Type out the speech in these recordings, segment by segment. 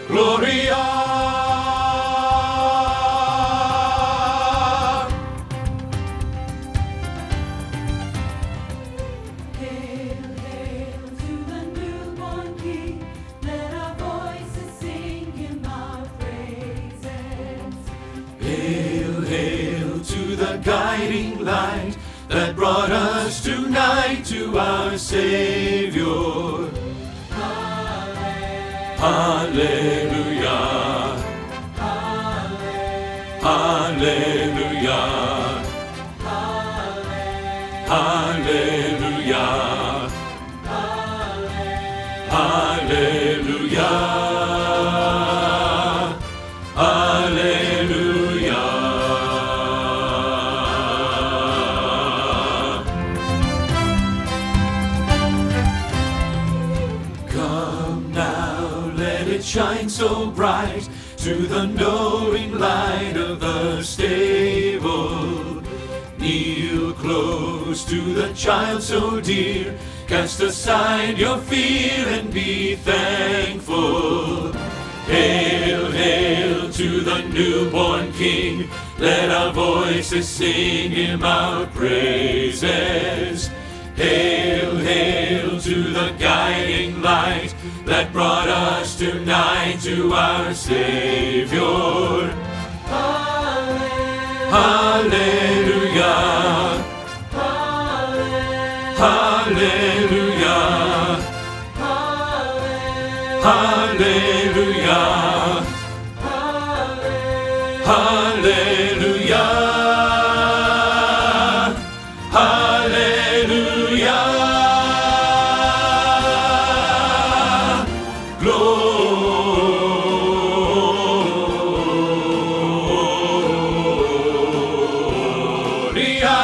Gloria. Hail, hail to the guiding light that brought us tonight to our Savior. Hallelujah. Hallelujah. Hallelujah. Hallelujah. Come now, let it shine so bright to the knowing light of the stable. Kneel close to the child so dear, cast aside your fear and be thankful. Hail, hail to the newborn King, let our voices sing him our praises. Hail, hail to the guiding light that brought us tonight to our Savior. Hallelujah. Hallelujah. Hallelujah. Hallelujah. Hallelujah. Gloria.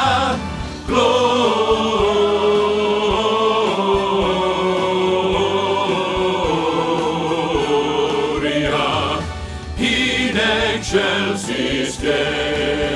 Gloria. In excelsis Deo.